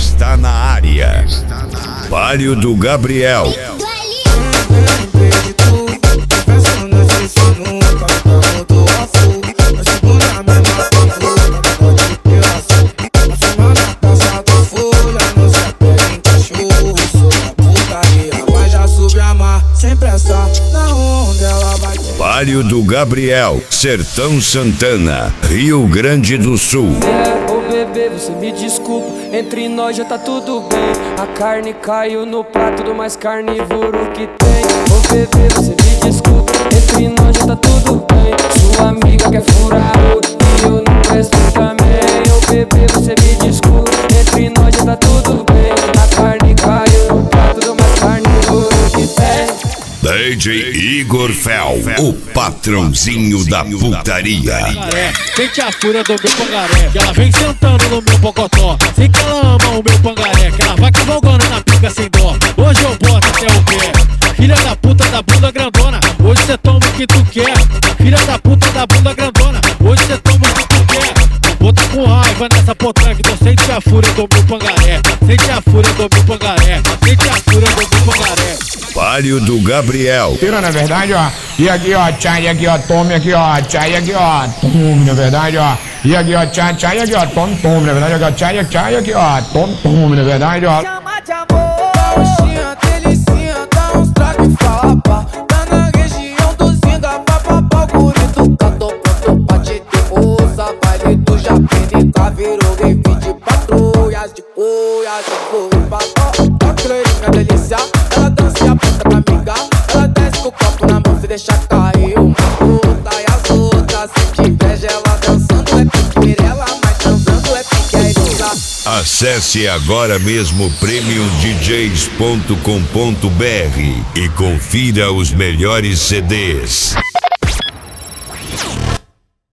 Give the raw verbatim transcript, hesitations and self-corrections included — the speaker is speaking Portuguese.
está na área. Palio do Gabriel. Palio do Gabriel, Sertão Santana, Rio Grande do Sul. É, ô bebê, você me desculpa, entre nós já tá tudo bem. A carne caiu no prato do mais carnívoro que tem. Ô bebê, você me desculpa, entre nós já tá tudo bem. Sua amiga quer furar e eu não presto também. Ô bebê, você me desculpa, entre nós já tá tudo bem. A carne caiu no prato do mais carnívoro que tem. D J Igor Fel, o patrãozinho da putaria. Pangaré, sente a fúria do meu pangaré, que ela vem sentando no meu pocotó. Sei que ela ama o meu pangaré, que ela vai cavalgando na pica sem dó. Hoje eu boto até o pé, filha da puta da bunda grandona. Hoje cê toma o que tu quer, filha da puta da bunda grandona. Hoje cê toma o que tu quer. Vou tá com raiva nessa potranca, então sente a fúria do meu pangaré. Sente a fúria do meu pangaré, sente a fúria do meu pangaré. Palio do Gabriel. Tira, na verdade, ó. E aqui, ó, tchai, aqui, ó, tome aqui, ó, tchai, aqui, ó, tome, na verdade, ó. E aqui, ó, tchai, tchai, aqui, ó, tome, tome, na verdade, ó, tchai, tchai, aqui, ó, tome, tome, na verdade, ó. Chama de amor, dá roxinha, delicinha, dá uns trago e fala, pá. Tá na região do Zinga, papapá, o gurito tá tocando pra te ter moça. Baile do Japenica, virou rave de patrulhas, de cuias, de flores, papó. Tá creinha, delícia, ela dança e a puta pra amiga. Ela desce com o copo na mão, se deixa cair uma puta. E as outras, se inveja, ela dançando é piqueirela, mas dançando é piqueirela. Acesse agora mesmo premium d js ponto com ponto b r e confira os melhores C Ds.